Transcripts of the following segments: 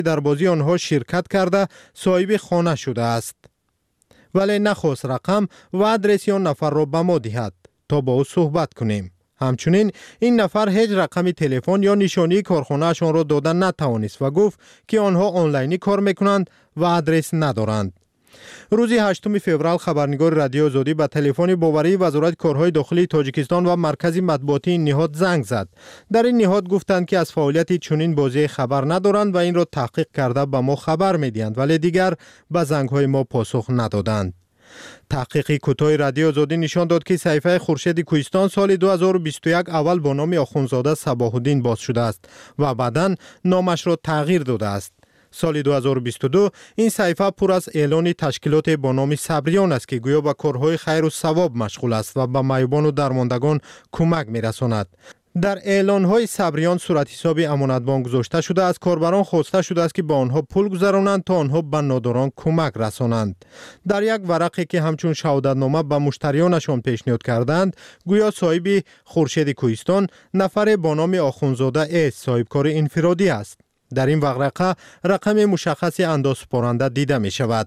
در بازی آنها شرکت کرده صاحب خانه شده است. ولی نخواست رقم و آدرس آن نفر را به ما دهد تا با او صحبت کنیم. همچنین این نفر هیچ رقم تلفن یا نشانی کارخانه‌شان را دادن نتوانست و گفت که آنها آنلاینی کار میکنند و آدرس ندارند. روز 8 فوریه خبرنگار رادیو آزادی به تلفن باوری وزارت کارهای داخلی تاجیکستان و مرکز مطبوعاتی این نهاد زنگ زد. در این نهاد گفتند که از فعالیت چنین بازی خبر ندارند و این را تحقیق کرده به ما خبر میدهند، ولی دیگر به زنگ‌های ما پاسخ ندادند. تحقیقی کوتاه رادیو آزادی نشان داد که صحیفه خورشید کوهستان سال 2021 اول با نام آخوندزاده صباح الدین باز شده است و بعداً نامش را تغییر داده است. سال 2022 این صحیفه پر از اعلان تشکیلات با نام صبریان است که گویا به کارهای خیر و ثواب مشغول است و به معیوبان و درماندگان کمک می‌رساند. در اعلان‌های صبریان صورت حساب امانت بانک گذاشته شده است. کاربران خواسته شده است که با آنها پول گذرانند تا آنها به ناداران کمک رسانند. در یک ورقی که همچون شهادتنامه به مشتریانشان پیشنهاد کردند، گویا صاحب خورشید کوهستان نفر با نام آخوندزاده اس صاحب کار انفرادی است. در این ورقه رقم مشخص اندازه‌سپارنده دیده می شود.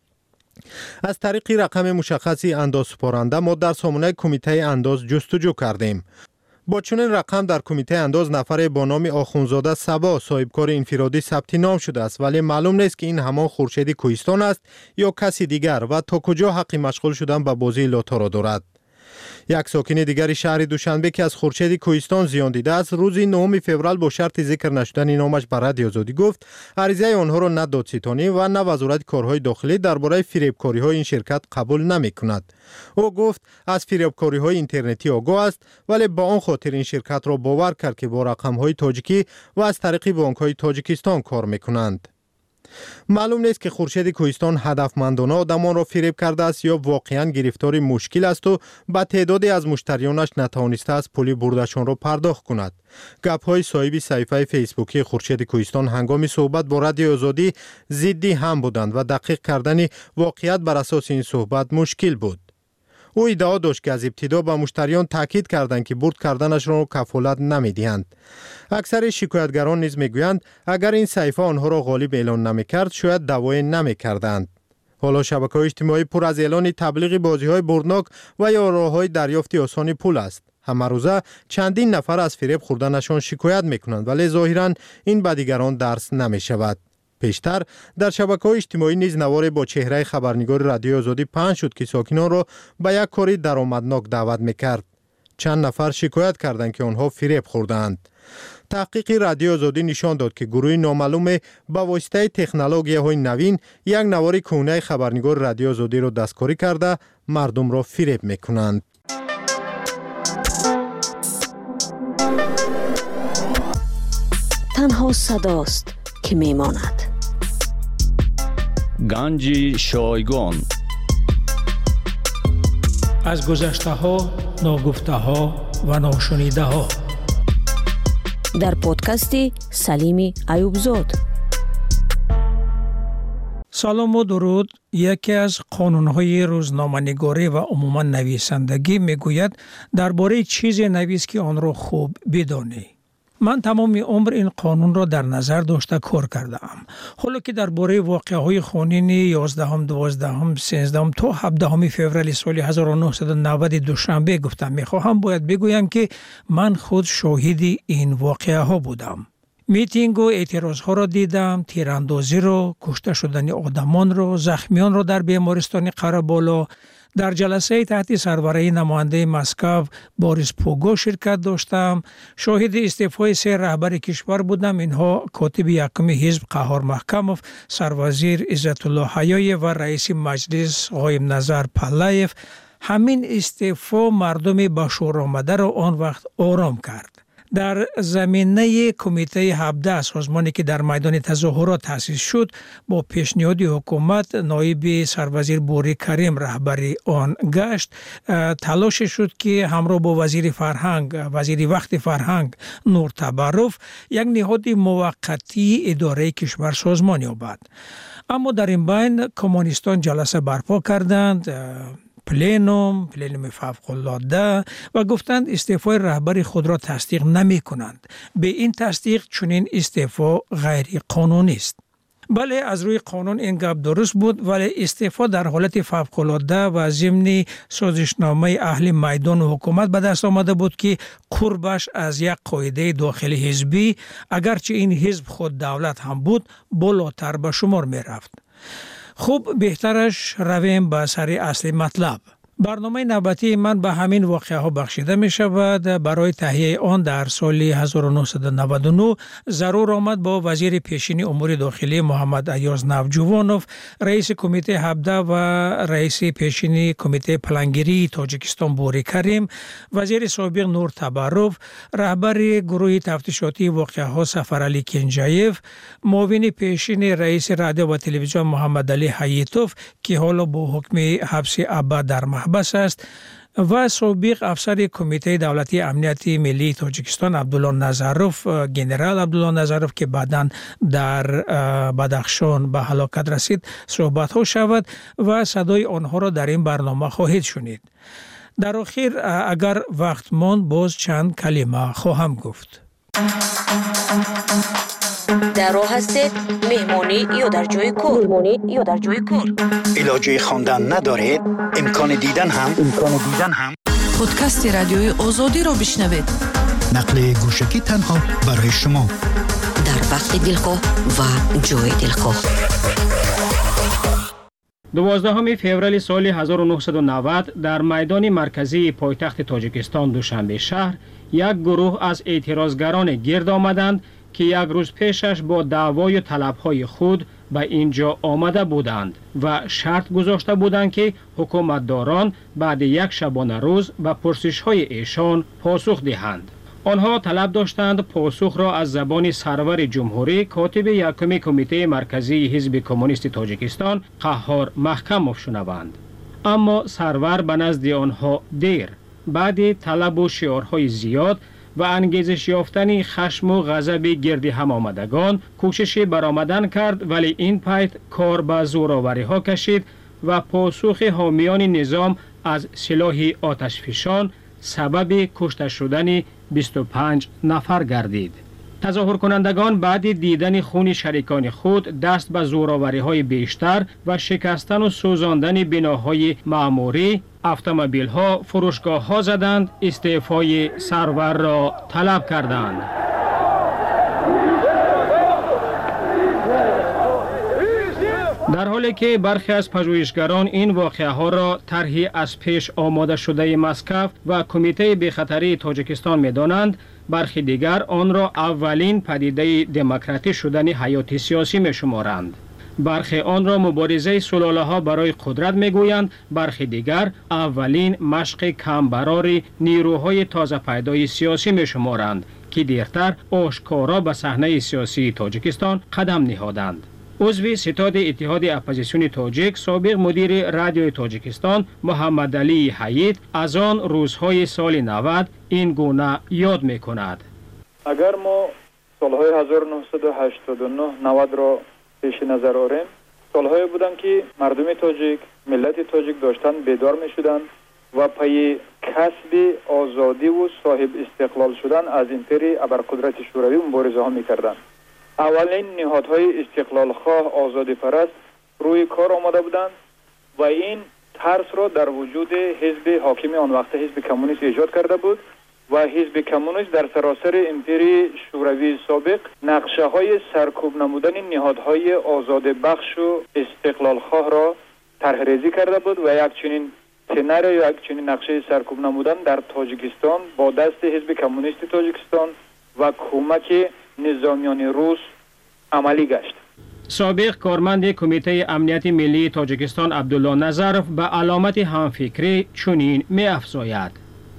از طریق رقم مشخص اندازه‌سپارنده ما در سامانه کمیته انداز جستجو کردیم. با چنین رقم در کمیته انداز نفر با نام آخوندزاده صبا صاحب کار انفرادی ثبت نام شده است، ولی معلوم نیست که این همان خورشید کوهستان است یا کسی دیگر و تا کجا حق مشغول شدن به بازی لاتو را دارد. یک ساکن دیگر شهر دوشنبه که از خورشید کوهستان زیان دیده است، روز 9 فوریه با شرط ذکر نشدن نامش به رادیو آزادی گفت عریضه آنها را نه دادستانی و نه وزارت کارهای داخلی درباره فریبکاری‌های این شرکت قبول نمی‌کند. او گفت از فریبکاری‌های اینترنتی آگاه است، ولی با آن خاطر این شرکت را باور کرد که با رقم‌های تاجیکی و از طریق بانک‌های تاجیکستان کار می‌کنند. معلوم نیست که خورشید کوهستان هدفمندانه آدمان را فریب کرده است یا واقعا گرفتار مشکل است و به تعدادی از مشتریانش نتوانسته است پول بردشان را پرداخت کند. گپ‌های صاحب صفحه فیسبوکی خورشید کوهستان هنگام صحبت با رادیو آزادی ضدی هم بودند و دقیق کردن واقعیت بر اساس این صحبت مشکل بود. او ادعا داشت که از ابتدا به مشتریان تاکید کردند که برد کردنش را کفالت نمی‌دهند. اکثر شکایتگران نیز میگویند اگر این صحیفه آنها را غالب اعلان نمی‌کرد شاید دعوی نمی‌کردند. حالا شبکه‌های اجتماعی پر از اعلان تبلیغ بازی‌های بردناک و یا راه‌های دریافت آسان پول است. همه روزه چندین نفر از فریب خوردنشان شکایت می‌کنند، ولی ظاهراً این به دیگران درس نمی‌شود. پیشتر در شبکه‌های اجتماعی نیز نواری با چهره خبرنگار رادیو آزادی پنج شد که ساکنان را به یک کاری درآمدناک دعوت می‌کرد. چند نفر شکایت کردند که آنها فریب خوردند. تحقیق رادیو آزادی نشان داد که گروه نامعلوم با واسطه تکنولوژی‌های نوین یک نواری کهنه خبرنگار رادیو آزادی را دستکاری کرده مردم را فریب می‌کنند. تنها صداست که میماند. گنج شایگان از گذشته ها، ناگفته ها و ناشنیده ها در پادکست سلیم ایوبزاد. سلام و درود. یکی از قانون‌های روزنامه‌نگاری و عموما نویسندگی میگوید درباره چیزی نویس که آن را خوب بدانی. من تمام عمر این قانون را در نظر داشته کار کردم. حالا که درباره واقعه‌های خونین 11 12 13 تا 17 فوریه سال 1990 دوشنبه گفتم می‌خواهم باید بگویم که من خود شاهد این واقعه‌ها بودم. میتینگ و اعتراض‌ها را دیدم، تیراندازی را، کشته شدن آدمان را، زخمیان را در بیمارستان قره‌بالا. در جلسه تحت سربرای نماینده مسکو باریس پوگو شرکت داشتم. شاهد استعفای 3 رهبر کشور بودم. اینها کاتب یکم حزب قهار محکموف، سروزیر عزت الله حیای و رئیس مجلس قایم نظر پهلویف. همین استعفا مردم به شور آمده را آن وقت آرام کرد. در زمینه کمیته 17 سازمانی که در میدان تظاهرات تأسیس شد با پیشنهاد حکومت نایب سروزیر بوری کریم رهبری آن گشت. تلاش شد که همراه با وزیر وقت فرهنگ نور تبرف یک نهاد موقتی اداره کشور سازمان یابد. اما در این بین کمونیستان جلسه برپا کردند. پلنوم فوق‌العاده و گفتند استعفای رهبر خود را تصدیق نمی کنند. به این تصدیق چنین استعفا غیر قانونی است. بله، از روی قانون این گپ درست بود، ولی استعفا در حالت فوق‌العاده و ضمن سازشنامه اهل میدان و حکومت به دست آمده بود که قربش از یک قاعده داخلی حزبی، اگرچه این حزب خود دولت هم بود، بالاتر به شمار می رفت. خوب، بهترش رویم به سر اصل مطلب. برنامه نوبتی من به همین واقعه ها بخشیده می شود. برای تهیه آن در سال 1999 ضرور آمد با وزیر پیشین امور داخلی محمد ایاز نوجوانوف، رئیس کمیته 17 و رئیس پیشین کمیته پلانگیری تاجیکستان بوری کریم، وزیر سابق نور تبروف، رهبر گروه تفتیشاتی واقعه ها سفرعلی کنجایف، معاون پیشین رئیس رادیو و تلویزیون محمد علی حییتوف که حالا با حکم حبس ابد در بس است، و سابق افسر کمیته دولتی امنیت ملی تاجیکستان عبدالله نظروف، گنرال عبدالله نظروف که بعداً در بدخشان به هلاکت رسید صحبت ها شود و صدای آنها را در این برنامه خواهید شنید. در آخر اگر وقت ماند باز چند کلمه خواهم گفت. در راه هستید، مهمانی یا در جای کار. علاجه خواندن ندارید؟ امکان دیدن هم پادکست رادیوی آزادی را بشنوید. نقل گوشکی تنها برای شما در وقت دلخواه و جای دلخواه. 12 فوریه سال 1990 در میدان مرکزی پایتخت تاجیکستان دوشنبه شهر یک گروه از اعتراضگران گرد آمدند که یک روز پیشش با دعوای و طلبهای خود به اینجا آمده بودند و شرط گذاشته بودند که حکومتداران بعد یک شبانه روز به پرسش‌های ایشان پاسخ دهند. آنها طلب داشتند پاسخ را از زبان سرور جمهوری کاتب یکم کمیته مرکزی حزب کمونیست تاجیکستان قهار محکموف شنوند. اما سرور به نزد آنها دیر، بعد طلب و شعارهای زیاد و انگیزش یافتن خشم و غضب گرد هم آمدگان کوشش برآمدن کرد، ولی این پایت کار به زورآوری ها کشید و پاسخ حامیان نظام از سلاح آتشفشان سبب کشته شدن 25 نفر گردید. تظاهر کنندگان بعد دیدن خون شریکان خود دست به زورآوری های بیشتر و شکستن و سوزاندن بناهای معموری، اتومبیل ها، فروشگاه ها زدند، استعفای سرور را طلب کردند. در حالی که برخی از پژوهشگران این واقعه ها را طرحی از پیش آماده شده مسکو و کمیته بی‌خطری تاجیکستان می‌دانند، برخی دیگر آن را اولین پدیده دموکراتی شدن حیات سیاسی می‌شمارند. برخی آن را مبارزه سلاله‌ها برای قدرت می‌گویند، برخی دیگر اولین مشق کمبرار نیروهای تازه پیدای سیاسی می‌شمارند که دیرتر آشکارا به صحنه سیاسی تاجیکستان قدم نهادند. عضو ستاد اتحاد اپوزیسیون تاجیک، سابق مدیر رادیوی تاجیکستان محمد علی حیید از آن روزهای سال 90 این گونه یاد می‌کند. اگر ما سالهای 1989 90 را پیش نظر آوریم، سالهایی بودند که مردم تاجیک، ملت تاجیک داشتن بیدار می‌شدند و پای کسب آزادی و صاحب استقلال شدن از امپری ابرقدرت شوروی مبارزه ها می‌کردند. اولین نهادهای استقلال خواه آزادی پرست روی کار آمده بودند و این ترس را در وجود حزب حاکم آن وقت حزب کمونیست ایجاد کرده بود و حزب کمونیست در سراسر امپری شوروی سابق نقشه های سرکوب نمودن نهادهای آزاد بخش و استقلال خواه را طرح ریزی کرده بود و یک چنین سناریو یا یک چنین نقشه سرکوب نمودن در تاجیکستان با دست حزب کمونیست تاجیکستان و کمک نظامیان روس عملی گشت. سابق کارمند کمیته امنیت ملی تاجیکستان عبدالله نظروف به علامت همفکری چنین می افزاید: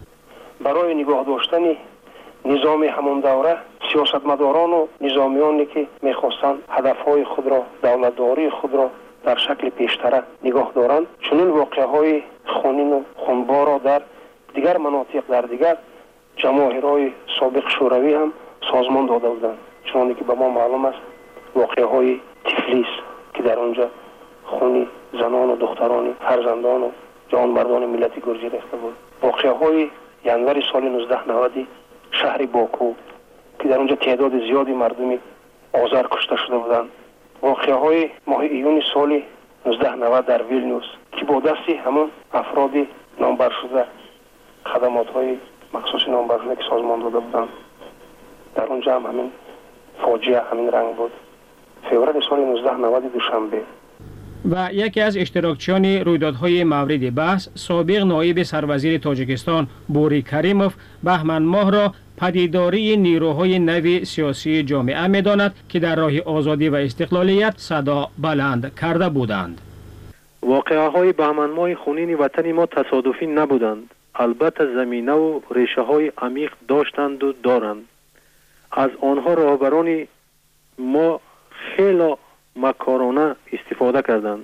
برای نگاه داشتن نظام همون دوره سیاستمداران و نظامیانی که میخواستند هدفهای خود را، دولتداری خود را در شکل پیشتره نگاه دارند، چنین واقعه های خونین و خونبار را در دیگر مناطق، در دیگر جماهیرهای سابق شوروی هم سازمان داده بودند. چون که به ما معلوم است واقعه های تفلیس که در آنجا خون زنان و دختران فرزندان و جوانمردان ملت گرجی ریخته بود. واقعه‌های ینور سال 1990 شهر باکو که در اونجا تعداد زیادی مردمی آذر کشته شده بودند. واقعه‌های ماه ایون سال 1990 در ویلنیوس که با دستی همون افراد نامبر شده خدمات‌های مخصوص نامبر شده که سازمان داده بودند، در اونجا هم همین فاجعه همین رنگ بود. فوریه سال 1990 دوشنبه. و یکی از اشتراکچیان رویدادهای مورد بحث سابق نایب سروزیر تاجیکستان بوری کریموف بهمن ماه را پدیداری نیروهای نو سیاسی جامعه می‌داند که در راه آزادی و استقلالیت صدا بلند کرده بودند. واقعه‌های بهمن ماه خونین وطن ما تصادفی نبودند. البته زمینه و ریشه‌های عمیق داشتند و دارند. از آنها رهبران ما خیلی مکارانه استفاده کردند.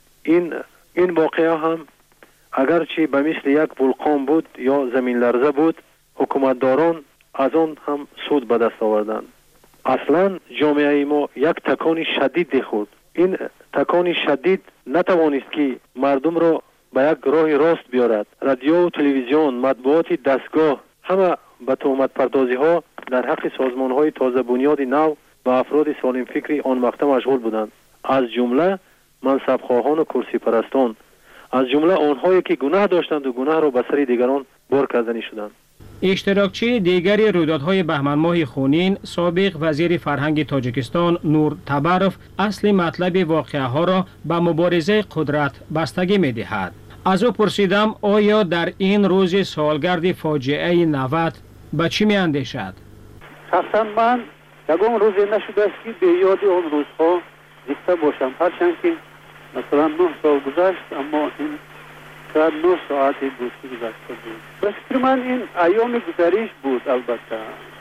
این واقعه هم اگرچه به مثل یک ولکان بود یا زمین لرزه بود، حکومتداران از آن هم سود به دست آوردند. اصلا جامعه ما یک تکان شدید خورد. این تکان شدید نتوانست که مردم را به یک راه راست بیارد. رادیو و تلویزیون، مطبوعات دستگاه همه به تهمت پردازی ها در حق سازمان های تازه بنیاد نو و افراد سالم فکری آن وقت مشغول بودند، از جمله منصب خواهان و کرسی پرستان، از جمله آنهایی که گناه داشتند و گناه را به سر دیگران بار کردنی شدند. اشتراکچی دیگری رویدادهای بهمن ماه خونین سابق وزیر فرهنگ تاجیکستان نور تبروف اصل مطلب واقعه ها را به مبارزه قدرت بستگی می دهد. از او پرسیدم آیا در این روز سالگرد فاجعه 90 به چی می اندیشد؟ شخصا من یگان روزی نشده است که به یاد آن روزها زنده باشم، هرچند که مثلا 9 سال گذشت، اما این شاید 9 ساعتی بود که گذشته بود. به فکر من این ایام گذریش بود. البته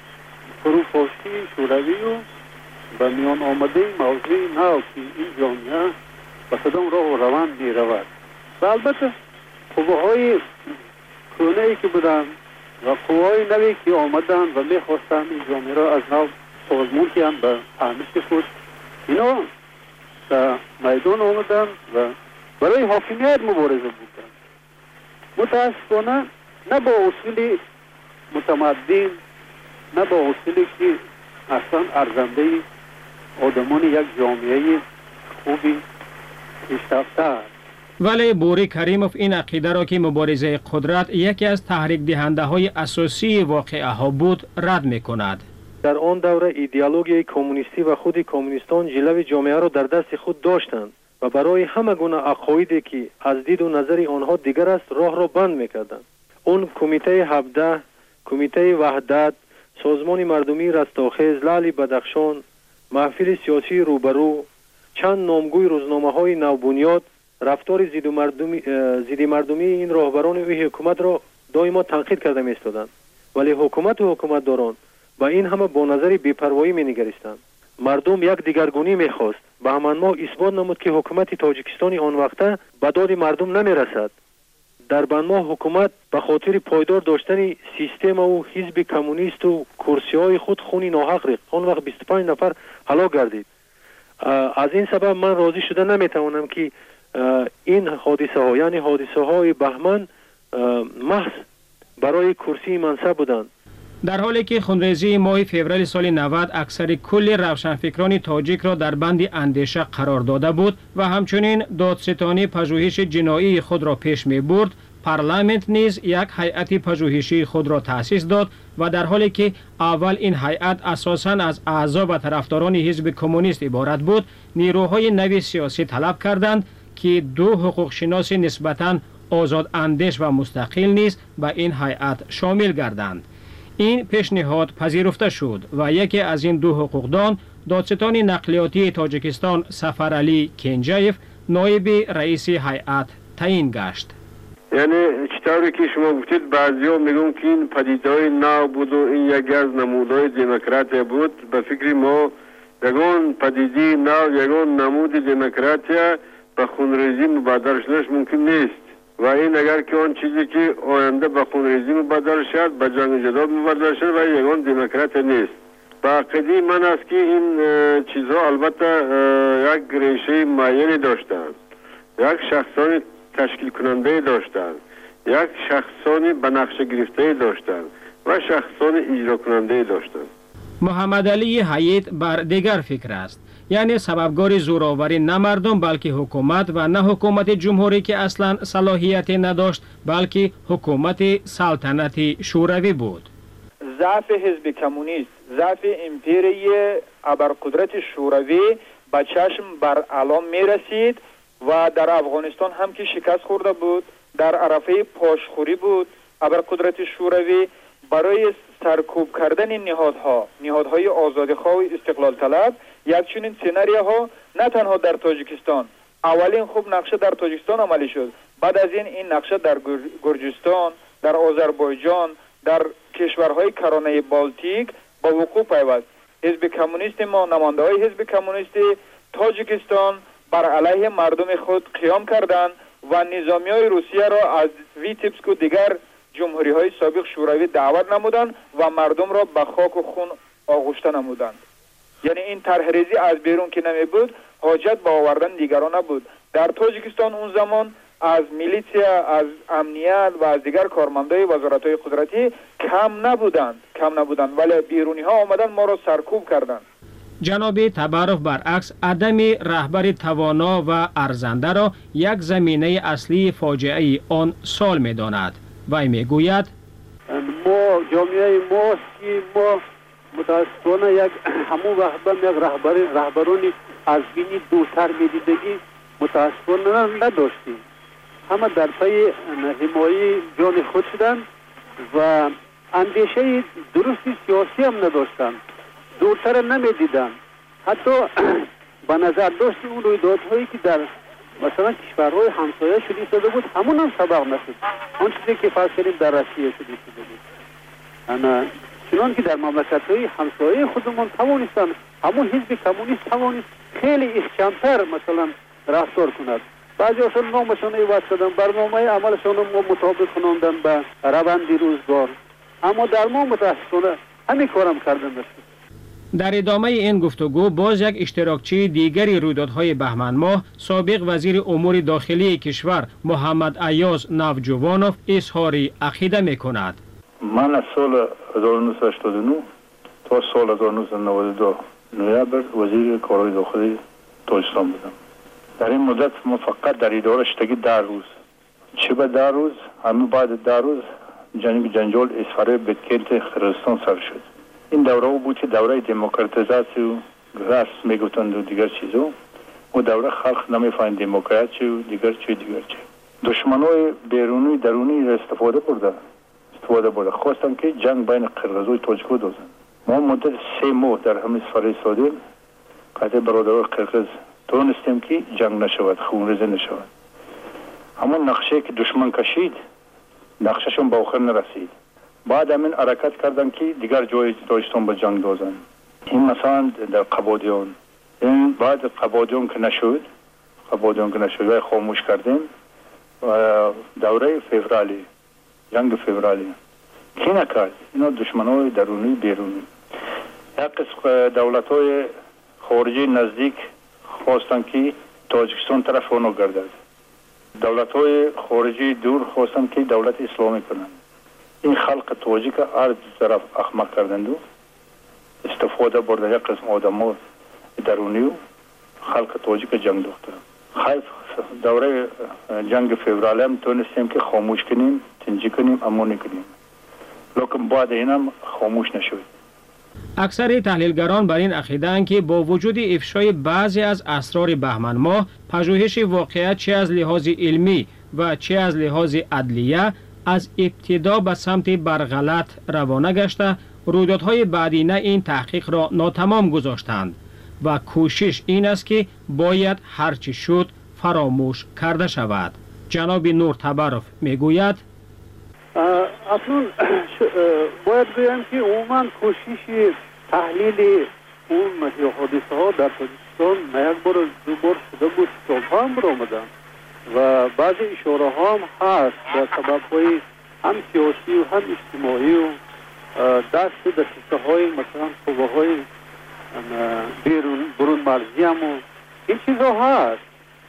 فروپاشی شوروی و به میان آمده موضوع نو که این جامعه به کدام راه و روند می رود و البته قوه‌های کهنه‌ای که بودند و قوه‌های نوی که آمدند و می خواستند این جامعه را از نو سازمان کنند به فهمش خود، اینا در میدان آمدند و برای حاکمیت مبارزه بودند. متاسفانه نه با اصول متمدن، نه با اصولی که اصلا ارزنده آدمان یک جامعه خوبی پیشرفته است. ولی بوری کریموف این عقیده را که مبارزه قدرت یکی از تحریک دهنده های اساسی واقعه ها بود رد می کند. در آن دوره ایدئولوژی کمونیستی و خود کمونیستان جلوه جامعه را در دست خود داشتند و برای همه گونه عقایدی که از دید و نظر آنها دیگر است راه را بند می‌کردند. اون کمیته 17، کمیته وحدت، سازمان مردمی رستاخیز، لعل بدخشان، محفل سیاسی روبرو، چند نامگوی روزنامه‌های نوبنیاد رفتار ضد مردمی این راهبران و حکومت را دائما تنقید کرده می‌ایستادند. ولی حکومت و حکومتداران با این همه با نظر بی‌پروایی می‌نگریستند. مردم یک دیگرگونی می‌خواست. بهمن ماه اثبات نمود که حکومت تاجیکستان آن وقته به داد مردم نمی‌رسد. در بهمن ماه حکومت به خاطر پایدار داشتن سیستم و حزب کمونیست و کرسی‌های خود خون ناحق ریخت. آن وقت 25 نفر هلاک گردید. از این سبب من راضی شده نمی‌توانم که این حادثه ها یعنی حادثه های بهمن محض برای کرسی منصب بودند. در حالی که خونریزی ماه فوریه سال 90 اکثر کل روشنفکران تاجیک را در بند اندیشه قرار داده بود و همچنین دادستانی پژوهش جنایی خود را پیش می برد، پارلمانت نیز یک هیئت پژوهشی خود را تأسیس داد و در حالی که اول این هیئت اساساً از اعضا و طرفداران حزب کمونیست عبارت بود، نیروهای نو سیاسی طلب کردند که 2 حقوق شناس نسبتاً آزاد اندیش و مستقل نیز به این هیئت شامل گردند. این پیشنهاد پذیرفته شد و یکی از این 2 حقوقدان دادستان نقلیاتی تاجیکستان سفرعلی کنجایف نایب رئیس هیئت تعیین گشت. یعنی چطوری که شما گفتید بعضیا میگن که این پدیده‌های نو بود و این یکی از نمودهای دموکراسی بود. به فکر ما یگان پدیده نو، یگان نمود دموکراسی به خونریزی مبادر شدنش ممکن نیست و این اگر که آن چیزی که آینده به خونریزی مبادر شد به جنگ جدال مبادر شد و یگان دموکراسی نیست. به عقیده من است که این چیزها البته یک ریشه معینی داشتند. یک شخصان تشکیل کننده داشتند، یک شخصانی به نقشه گرفته داشتند و شخصان اجرا کننده داشتند. محمد علی حیات بر دیگر فکر است، یعنی سببگار زوراوری نه مردم بلکه حکومت و نه حکومت جمهوری که اصلا صلاحیت نداشت بلکه حکومت سلطنتی شوروی بود. ضعف حزب کمونیست، ضعف امپیری ابرقدرت شوروی به چشم بر علام می رسید و در افغانستان هم که شکست خورده بود، در عرفه پاشخوری بود. ابرقدرت شوروی برای سرکوب کردن نهادهای آزادیخواه و استقلال طلب یک چنین سناریوها نه تنها در تاجیکستان، اولین خوب نقشه در تاجیکستان عملی شد، بعد از این نقشه در گرجستان، در آذربایجان، در کشورهای کرانه بالتیک با وقوع پیوست. حزب کمونیست ما، نماینده‌های حزب کمونیست تاجیکستان بر علیه مردم خود قیام کردند و نظامیای روسیه را از ویتیبسک و دیگر جمهوری‌های سابق شوروی دعوت نمودند و مردم را به خاک و خون آغشته نمودند. یعنی این طرحریزی از بیرون که نمی بود، حاجت به آوردن دیگران نبود. در تاجیکستان اون زمان از میلیسیا، از امنیت و از دیگر کارمندای وزارت‌های قدرتی کم نبودند ولی بیرونی ها آمدن ما را سرکوب کردند. جناب تبارف برعکس عدم رهبر توانا و ارزنده را یک زمینه اصلی فاجعه آن سال می داند. وی می گوید ما جامعه ماست که ما متاسفانه یک همون رهبرانی از بینی دوتر میدیدگی متاسفانه نداشتیم. همه در پی حمایت جان خود شدند و اندیشه درستی سیاسی هم نداشتند، دورتر نمیدیدند. حتی به نظر داشت اون رویدادهایی که در مثلا کشورهای همسایه شده بود همون هم سبق نشد. آن چیزی که فرض کردیم در روسیه شده بود، چنان که در مملکت‌های همسایه خودمون توانستن همون حزب کمونیست توانست خیلی احکام‌تر مثلا رفتار کند. بعضی هاشون نامشون عوض شدن، برنامه عملشون ما مطابق کناندن به روند روزگار، اما در ما متاسفانه همین کارم کردن نشد. در ادامه این گفتگو باز یک اشتراکچی دیگری رویدادهای بهمن ماه سابق وزیر امور داخلی کشور محمد ایاز نوجوانوف اظهار عقیده می‌کند. من از سال 1989 تا سال 1992 نوامبر وزیر کارهای داخلی تاجیکستان بودم. در این مدت ما فقط در اداره شدگی 10 روز، چه به 10 روز، همین بعد 10 روز جنجال اسفاره بتکلت قرقیزستان سر شد. این دوره بود که دوره دموکراتیزاسی و راست میگفتند و دیگر چیزا، و دوره خلق نمیفهمید دموکراسی و دیگر چی. دشمنای بیرونی درونی را استفاده برده خواستن که جنگ بین قرقیز و تاجیک دوزن. ما مدت 3 ماه در همین سفر ایستادیم، قطع برادران قرقیز تونستیم که جنگ نشود، خونریزی نشود. همون نقشه که دشمن کشید نقشهشون به آخر نرسید. بعد همین حرکت کردن که دیگر جای تاجیکستان به جنگ دوزن. این مثلا در قبادیان، این بعد قبادیان که نشد و خاموش کردیم و دوره فوریه، جنگ فوریه کی نکرد؟ اینا دشمنای درونی بیرونی. یک قسم دولت‌های خارجی نزدیک خواستن که تاجیکستان طرف اونو گردد. دولت‌های خارجی دور خواستن که دولت اسلامی کنند. این خلق تاجیک هر طرف احمق کردند و استفاده برده یک قسم آدم‌ها درونی و خلق تاجیک جنگ دوخته. خیف دوره جنگ فوریه هم تونستیم که خاموش کنیم، تنجی کنیم، امانی کنیم. لیکن بعد اینم خاموش نشد. اکثر تحلیلگران بر این عقیده‌اند که با وجود افشای بعضی از اسرار بهمن ماه، پژوهش واقعیت چه از لحاظ علمی و چه از لحاظ عدلیه از ابتدا به سمت برغلط روانه گشته، رویدادهای بعدینه این تحقیق را ناتمام گذاشتند و کوشش این است که باید هرچی شد فراموش کرده شود. جناب نور تبارف میگوید اصلا باید بگم که عموما کوشش تحلیل اون حادثه ها در تاجیکستان یک بار دو بار شده بود، کتاب هم برآمدن و بعضی اشاره ها هم هست در سبب های هم سیاسی و هم اجتماعی و دست دسته های مثلا قوه های برون مرزی هم و این چیزا هست.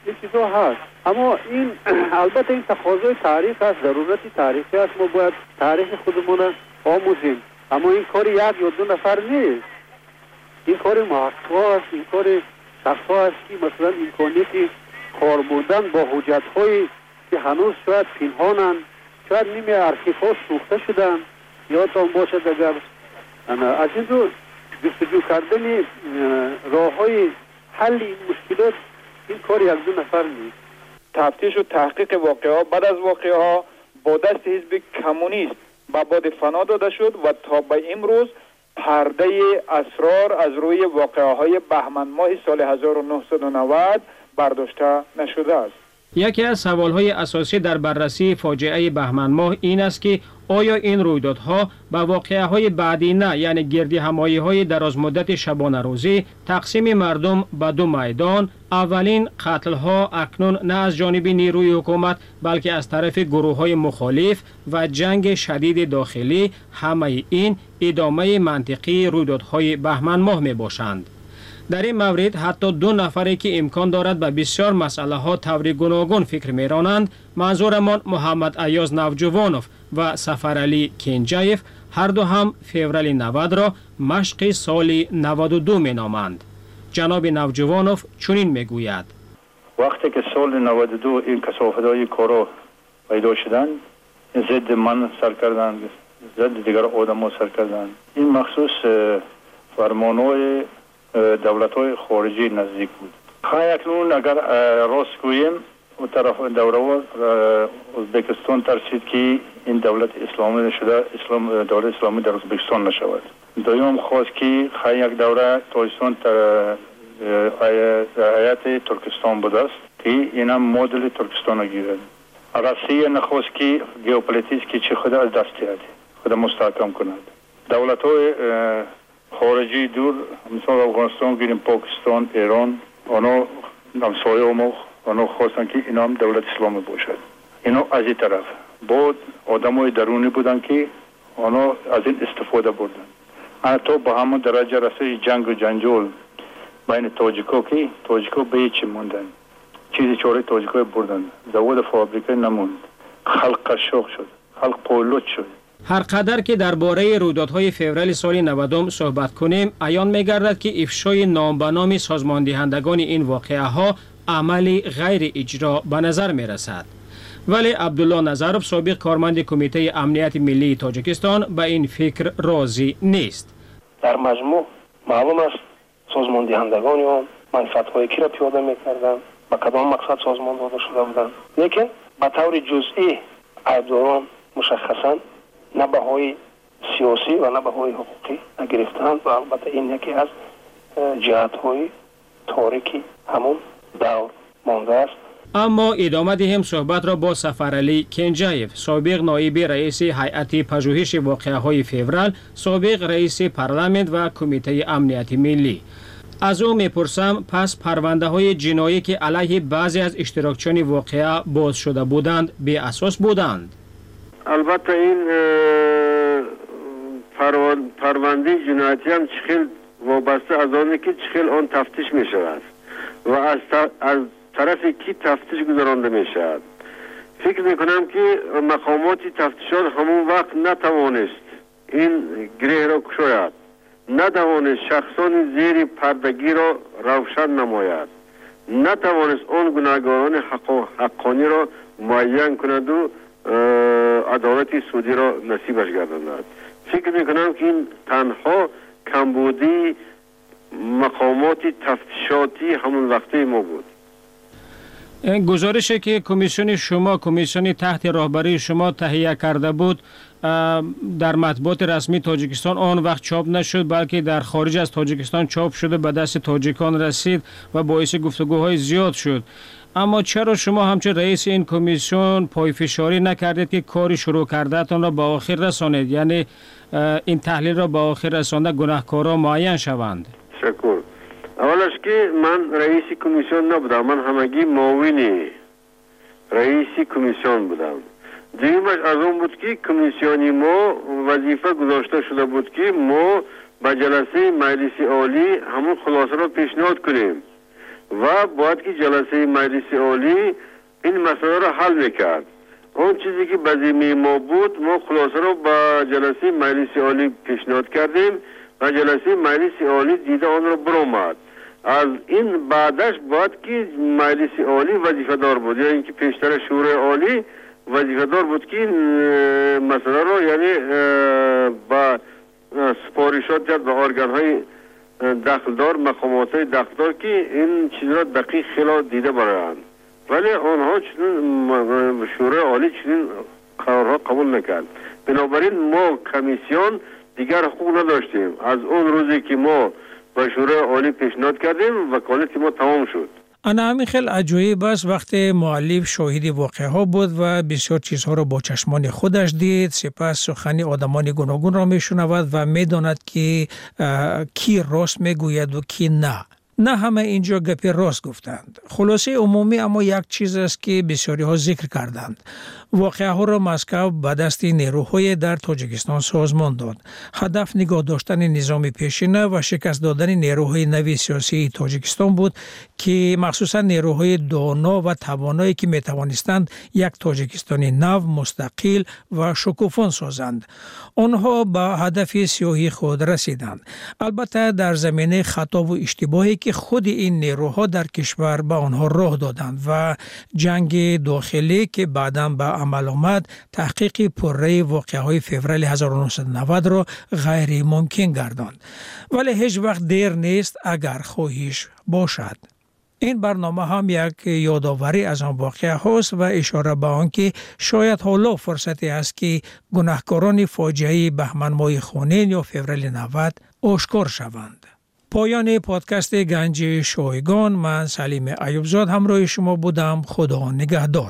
این چیزا هست. اما این البته این تقاضای تاریخ است، ضرورت تاریخی است، ما باید تاریخ خودمون آموزیم. اما این کار یک یا دو نفر نیست، این کار محقق است، این کار شخص است که مثلا امکانیتی کار بودن با حجت هایی که هنوز شاید پنهانند، شاید نیمه ارشیف ها سوخته شدن. یادتان باشد اگر از این رو جستجو کردن راه های حل این مشکلات این کار یک دو نفر نیست. تفتیش و تحقیق واقعه ها بعد از واقعه ها با دست حزب کمونیست به باد فنا داده شد و تا به امروز پرده اسرار از روی واقعه های بهمن ماه سال 1990 برداشته نشده است. یکی از سوال‌های اساسی در بررسی فاجعه بهمن ماه این است که آیا این رویدادها به واقعه‌های بعدی نه، یعنی گردی همایی‌های درازمدت شبانه روزی، تقسیم مردم به دو میدان، اولین قتل‌ها اکنون نه از جانب نیروی حکومت بلکه از طرف گروه‌های مخالف و جنگ شدید داخلی، همه این ادامه منطقی رویدادهای بهمن ماه میباشند. در این مورد حتی دو نفری که امکان دارد به بسیار مسئله ها طور گوناگون فکر میرانند، منظورمان محمد ایاز نوجوانوف و سفرعلی کنجایف، هر دو هم فوریه 90 را مشق سال 92 می نامند. جناب نوجوانوف چنین می گوید: وقتی که سال 92 این کثافت‌های کارا پیدا شدند، ضد من سر کردند، ضد دیگر آدم سر کردند. این مخصوص فرمانهای دولت‌های خارجی نزدیک بود. اکنون اگر راست گوییم اون طرف دوره ازبکستان ترسید که این دولت اسلامی نشده، دولت اسلامی در ازبکستان نشود. دویم خواست که یک دوره تاجیکستان هیئت ترکستان بود است که این هم مدل ترکستان گیرد. روسیه نخواست که ژئوپلیتیک که چه خود از دست دهد، خود مستحکم کند. دولت‌های خارجی دور مثلا افغانستان گیریم، پاکستان، ایران، آنها همسایه ما آنها خواستن که اینا هم دولت اسلامی باشد. اینا از این طرف بود آدمای درونی بودن که آنها از این استفاده بردن. حتی با همون درجه رسید جنگ و جنجال بین تاجیکا که تاجیکا به هیچ موندن، چیزی چاره تاجیکا بردن، زواد فابریکه نموند، خلق قشاق شد، خلق پولوت شد. هر قدر که درباره رویدادهای فوریه سال 90 صحبت کنیم، عیان می‌گردد که افشای نام به نام سازماندهندگان این واقعه ها عملی غیر اجرا به نظر می‌رسد. ولی عبدالله نظروف، سابق کارمند کمیته امنیت ملی تاجیکستان، به این فکر راضی نیست. در مجموع معلوم است سازماندهندگان آن منفعت‌های کی را پیاده می‌کردند، با کدام مقصد سازمان داده شده بودند، لیکن به طور جزئی عیبداران مشخصاً نه بهای سیاسی و نه بهای حقوقی نگرفتند و البته این یکی از جهت‌های تاریکی همون دور مانده است. اما ادامه دهیم صحبت را با سفرعلی کنجایف، سابق نایب رئیس هیئت پژوهش واقعه‌های فوریه، سابق رئیس پارلمان و کمیته امنیت ملی. از او میپرسم پس پرونده های جنایی که علیه بعضی از اشتراکچیان واقعه باز شده بودند به اساس بودند؟ البته این پرونده جنایتی هم چخیل وابسته از آنه که چخیل آن تفتیش می شود و از طرف کی تفتیش گذرانده می شود. فکر می کنم که مقامات تفتیشات همون وقت نتوانست این گره را کشاید، نتوانست شخصان زیر پردگی را روشن نماید، نتوانست آن گناهکاران حقانی را معین کند و عدالت سودی را نصیبش گرداند. فکر میکنم که این تنها کمبودی مقامات تفتیشاتی همون وقته ما بود. گزارشی که کمیسیون شما، کمیسیون تحت راهبری شما تهیه کرده بود در مطبوعات رسمی تاجیکستان آن وقت چاپ نشد، بلکه در خارج از تاجیکستان چاپ شده به دست تاجیکان رسید و باعث گفتگوهای زیاد شد. اما چرا شما همچون رئیس این کمیسیون پایفشاری نکردید که کاری شروع کردهتان را به آخر رسانید، یعنی این تحلیل را به آخر رسانده گناهکاران معین شوند؟ شکر. اولش که من رئیس کمیسیون نبودم، من همگی معاون رئیس کمیسیون بودم. دیگرش از اون بود که کمیسیونی ما وظیفه گذاشته شده بود که ما به جلسه مجلس عالی همون خلاصه را پیشنهاد کنیم. و باید که جلسه مجلس عالی این مسئله را حل میکرد. اون چیزی که بزیمه ما بود ما خلاصه رو با جلسه مجلس عالی پیشنهاد کردیم و جلسه مجلس عالی دیده آن رو برآمد. از این بعدش باید که مجلس عالی وظیفه دار بود، یا اینکه پیشتر شورای عالی وظیفه دار بود که این مسئله رو یعنی با سپارشات کرد به ارگان های دخلدار، مقامات های دخلدار که این چیز را دقیق خیلی دیده برایند، ولی آنها چنین شورای عالی چنین قرارها قبول نکرد. بنابراین ما کمیسیون دیگر حقوق نداشتیم. از اون روزی که ما با شورای عالی پیشنهاد کردیم وکالت ما تمام شد. انا همین خیلی عجایب است وقتی مؤلف شاهد واقعه ها بود و بسیار چیزها را با چشمان خودش دید، سپس سخنی آدمان گوناگون را میشنود و میداند که کی راست میگوید و کی نه. نه همه اینجا گپی راست گفتند. خلاصه عمومی اما یک چیز است که بسیاری ها ذکر کردند. واقعه ها را مسکو به دست نیروهای در تاجیکستان سازمان داد. هدف نگاه داشتن نظام پیشینه و شکست دادن نیروهای نوی سیاسی تاجیکستان بود که مخصوصا نیروهای دانا و توانایی که می توانستند یک تاجیکستانی نو، مستقل و شکوفان سازند. آنها به هدف سیاسی خود رسیدند. البته در زمینه خطا و اشتباهی که خود این نیروها در کشور به آنها راه دادند و جنگ داخلی که بعداً به عمل آمد تحقیق پرره واقعه‌های فوریه 1990 را غیر ممکن گرداند. ولی هیچ وقت دیر نیست اگر خواهش باشد. این برنامه هم یک یادآوری از آن واقعه هاست و اشاره به آن که شاید حالا فرصتی است که گناهکاران فاجعه بهمن ماه خونین یا فوریه 90 آشکار شوند. پایان پادکست گنج شایگان، من سلیم ایوبزاد همراه شما بودم. خدا نگهدار.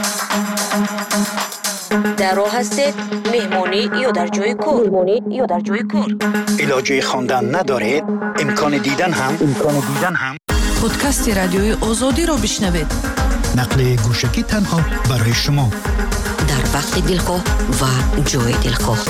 در راه هستید مهمانی یا در جای کار. علاجه خواندن ندارید؟ امکان دیدن هم پادکست رادیوی آزادی رو بشنوید. نقل گوشکی تنها برای شما در وقت دلخواه و جای دلخواه.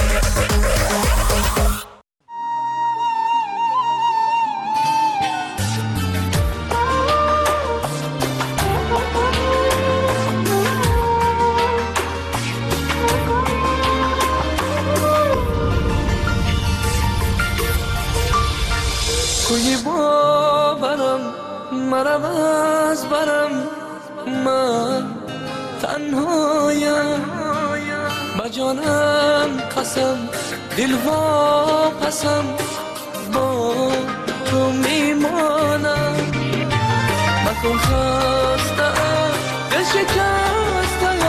کوی باورم مرم از برم، من تنهایم با جانم قسم، دل واپسم با تو میمانم. مکن خستم دل شکستم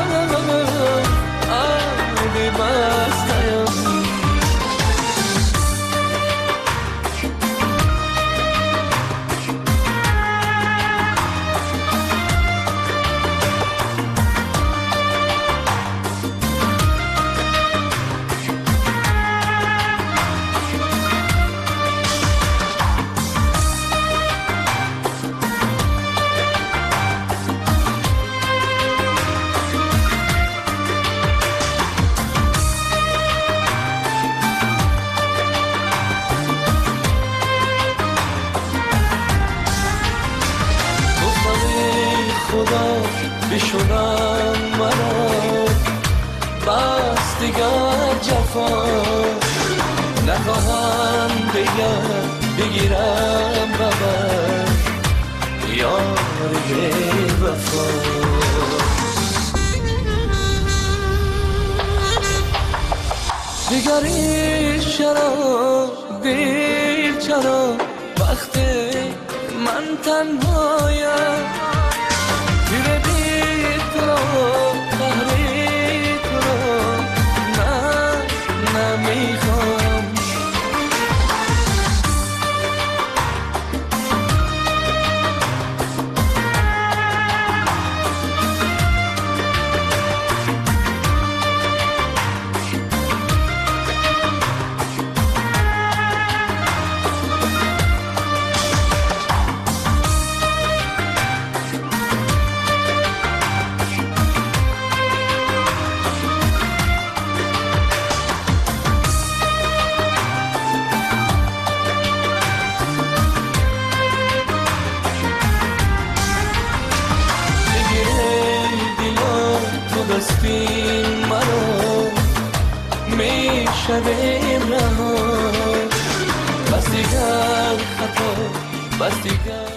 آبی بستم. بشونم منو بس دیگر جفا نخواهم بگیرم ببر یاری وفا. دیگری چرا دیر چرا وقتی من تنهایم، شویم رها بس دیگر خطا بس دیگر